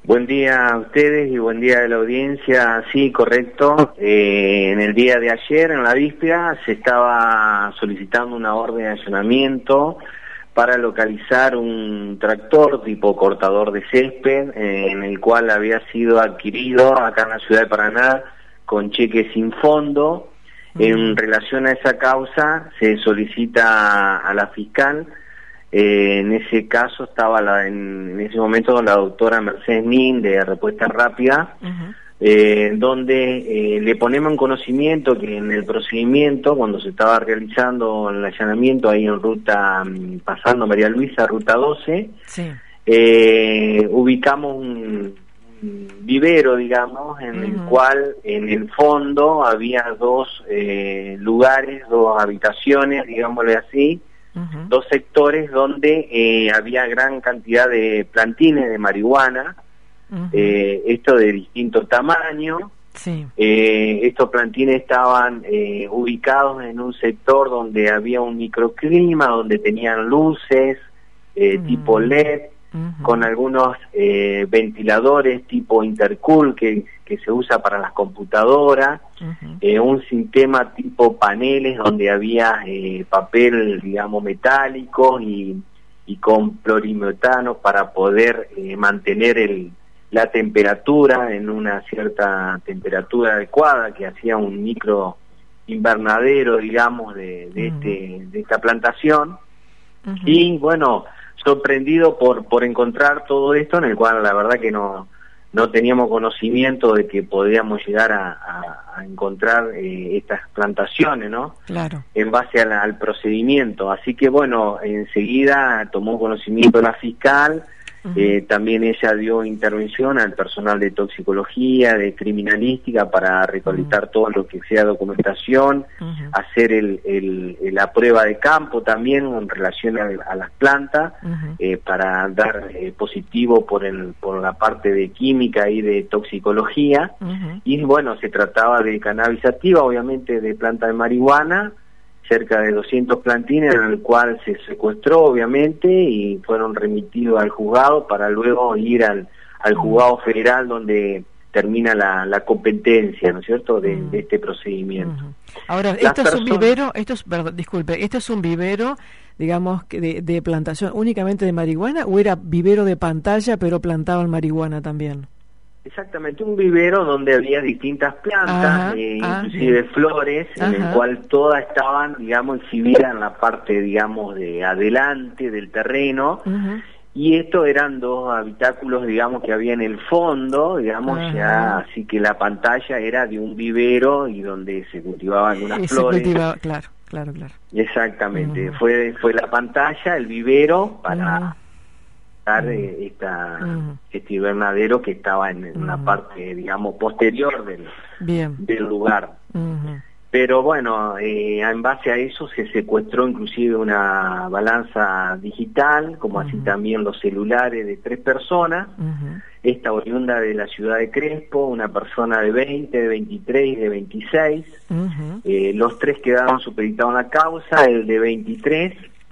Buen día a ustedes y buen día a la audiencia. Sí, correcto. En el día de ayer, en la víspera, se estaba solicitando una orden de allanamiento para localizar un tractor tipo cortador de césped, en el cual había sido adquirido acá en la ciudad de Paraná con cheque sin fondo. En relación a esa causa, se solicita a la fiscal. En ese caso estaba en ese momento la doctora Mercedes Nin de Respuesta Rápida, donde le ponemos en conocimiento que en el procedimiento, cuando se estaba realizando el allanamiento ahí en ruta, pasando María Luisa, ruta 12, sí. Ubicamos un vivero, digamos, en el cual en el fondo había dos lugares, dos habitaciones, digámosle así, dos sectores donde había gran cantidad de plantines de marihuana, esto de distinto tamaño. Sí. Estos plantines estaban ubicados en un sector donde había un microclima, donde tenían luces tipo LED, con algunos ventiladores tipo intercool que se usa para las computadoras, un sistema tipo paneles donde había papel, digamos, metálico y con plurimetano para poder mantener la temperatura en una cierta temperatura adecuada, que hacía un micro invernadero, digamos, de esta plantación. Y bueno, sorprendido por encontrar todo esto, en el cual la verdad que no teníamos conocimiento de que podíamos llegar a encontrar estas plantaciones, ¿no? Claro. En base al procedimiento. Así que bueno, enseguida tomó conocimiento la fiscal. También ella dio intervención al personal de toxicología, de criminalística, para recolectar todo lo que sea documentación, hacer la prueba de campo también en relación a las plantas, para dar positivo por la parte de química y de toxicología. Y bueno, se trataba de cannabis sativa, obviamente de planta de marihuana, cerca de 200 plantines, en el cual se secuestró obviamente y fueron remitidos al juzgado para luego ir al juzgado federal, donde termina la competencia, ¿no es cierto?, de este procedimiento. Ahora, esto es un vivero, ¿esto es un vivero, digamos, de plantación únicamente de marihuana, o era vivero de pantalla pero plantaban marihuana también? Exactamente, un vivero donde había distintas plantas, inclusive flores, en el cual todas estaban, digamos, exhibidas en la parte, digamos, de adelante del terreno, y estos eran dos habitáculos, digamos, que había en el fondo, digamos, ya, así que la pantalla era de un vivero y donde se cultivaban unas flores. Claro. Exactamente, fue la pantalla, el vivero, para este invernadero que estaba en una parte, digamos, posterior del lugar. Pero bueno, en base a eso se secuestró inclusive una balanza digital, como así también los celulares de 3 personas, esta oriunda de la ciudad de Crespo, una persona de 20, de 23 y de 26, los 3 quedaron supeditados en la causa, el de 23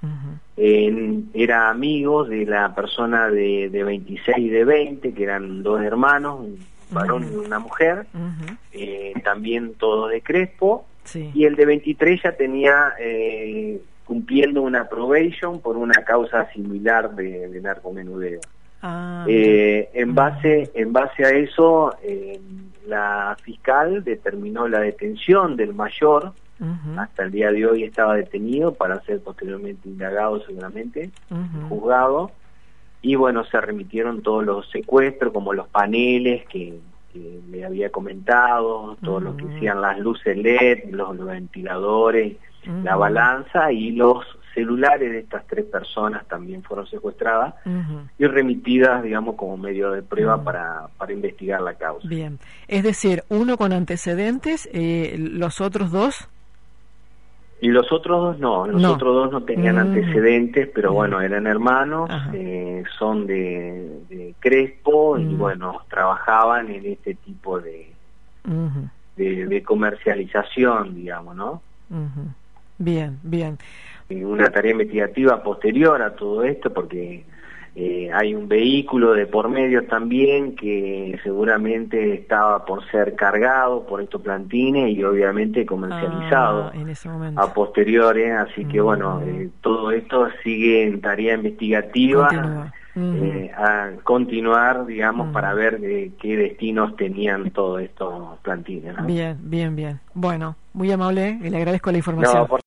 era amigo de la persona de 26 y de 20, que eran 2 hermanos, un varón y una mujer, también todos de Crespo, y el de 23 ya tenía cumpliendo una probation por una causa similar de narcomenudeo. En base a eso, la fiscal determinó la detención del mayor. Hasta el día de hoy estaba detenido para ser posteriormente indagado seguramente, juzgado, y bueno, se remitieron todos los secuestros, como los paneles que le había comentado, todo lo que hacían las luces LED, los ventiladores, la balanza, y los celulares de estas 3 personas también fueron secuestradas y remitidas, digamos, como medio de prueba para investigar la causa. Bien, es decir, uno con antecedentes, los otros 2... Y los otros 2 no, otros 2 no tenían antecedentes, pero bueno, eran hermanos, son de Crespo, y bueno, trabajaban en este tipo de comercialización, digamos, ¿no? Bien. Una tarea investigativa posterior a todo esto, porque hay un vehículo de por medio también que seguramente estaba por ser cargado por estos plantines y obviamente comercializado en ese momento, a posteriores, así que bueno, todo esto sigue en tarea investigativa. A continuar, digamos, para ver qué destinos tenían todos estos plantines, ¿no? Bien. Bueno, muy amable y le agradezco la información. No,